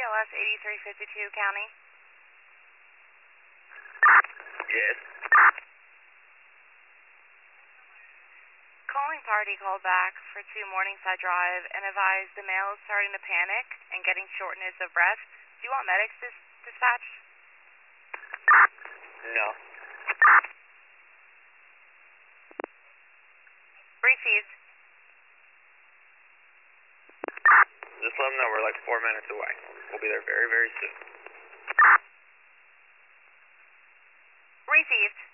BLS 8352 County. Yes. Calling party called back for 2 Morningside Drive and advised the male is starting to panic and getting shortness of breath. Do you want medics dispatched? No. Received. Just let them know we're like 4 minutes away. We'll be there very, very soon. Received.